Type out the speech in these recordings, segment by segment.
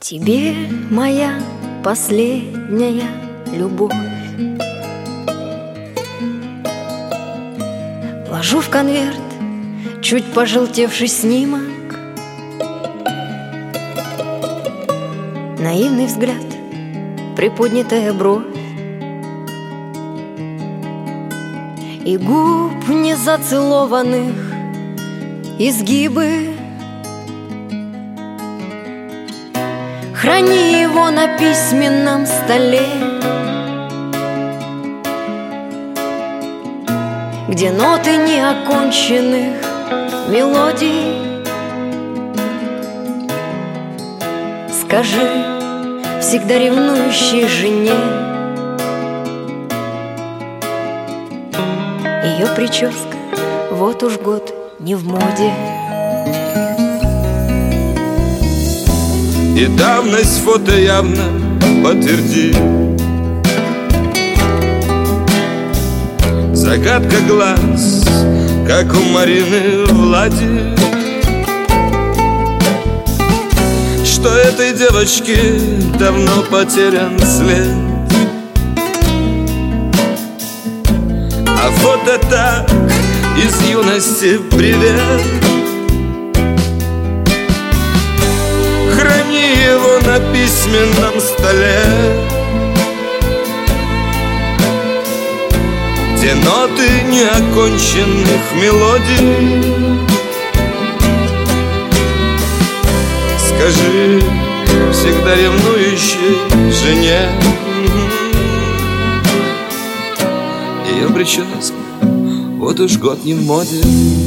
Тебе моя последняя любовь ложу в конверт чуть пожелтевший снимок, наивный взгляд, приподнятая бровь и губ незацелованных изгибы. Храни его на письменном столе, где ноты неоконченных мелодий. Скажи всегда ревнующей жене, ее прическа вот уж год не в моде. И давность фото явно подтвердит. Загадка глаз, как у Марины Влади, что этой девочке давно потерян след. А фото так из юности привет. Храни его на письменном столе, где ноты неоконченных мелодий. Скажи всегда ревнующей жене, ее прическа вот уж год не в моде.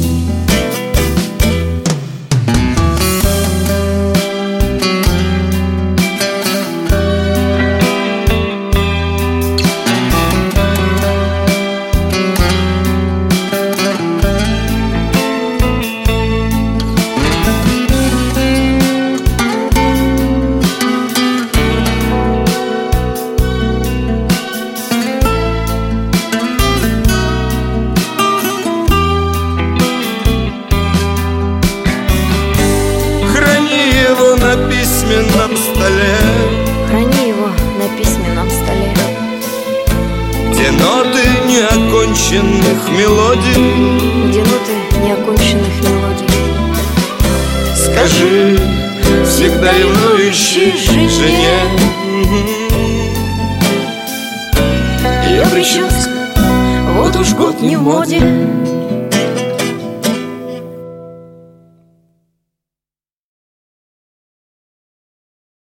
На письменном столе, храни его на письменном столе, где ноты неоконченных мелодий. где ноты неоконченных мелодий. Скажи всегда ревнующей жене, ее прическа вот уж год не в моде.